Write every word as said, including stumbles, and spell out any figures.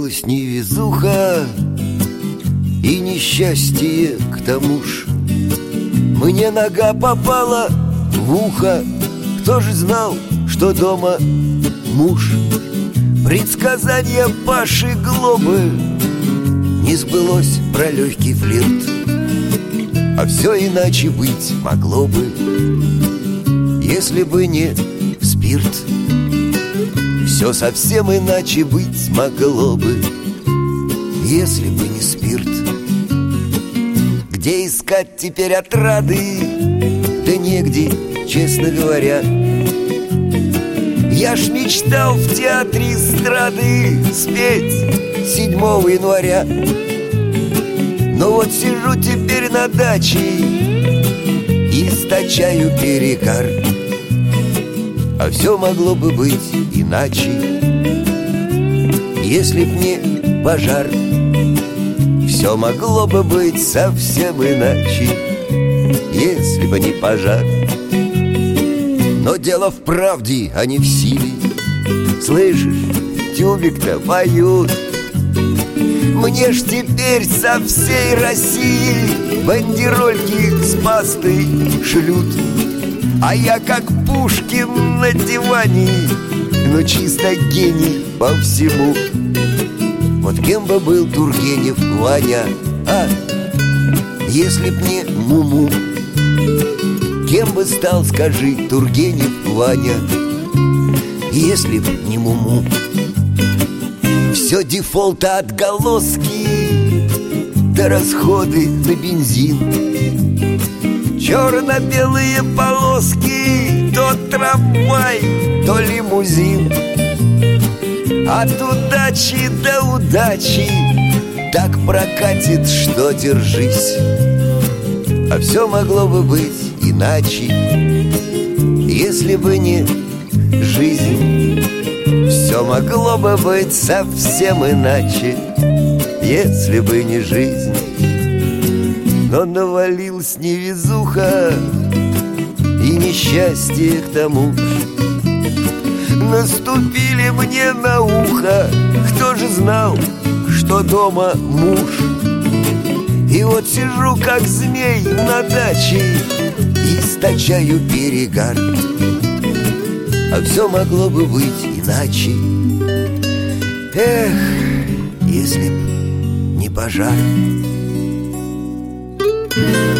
навалилась невезуха и несчастье к тому ж. Мне нога попала в ухо, кто же знал, что дома муж? Предсказание Паши Глобы не сбылось про легкий флирт, а все иначе быть могло бы, если бы не спирт. Все совсем иначе быть могло бы, если бы не спирт. Где искать теперь отрады? Да негде, честно говоря. Я ж мечтал в театре эстрады спеть седьмого января. Но вот сижу теперь на даче и источаю перегар. А все могло бы быть иначе, если б не пожар. Все могло бы быть совсем иначе, если бы не пожар. Но дело в правде, а не в силе. Слышишь, тюбик-то поют. Мне ж теперь со всей России бандерольки с пастой шлют. А я как Пушкин на диване, но чисто гений по всему. Вот кем бы был Тургенев Ваня, а? Если б не Муму. Кем бы стал, скажи, Тургенев Ваня, если б не Муму? Все дефолта отголоски, да расходы на бензин. Черно-белые полоски, то трамвай, то лимузин. От удачи до удачи так прокатит, что держись. А все могло бы быть иначе, если бы не жизнь. Все могло бы быть совсем иначе, если бы не жизнь. Но навалилась невезуха и несчастье к тому ж. Наступили мне на ухо, кто же знал, что дома муж? И вот сижу, как змей на даче, и источаю перегар. А все могло бы быть иначе, эх, если б не пожар.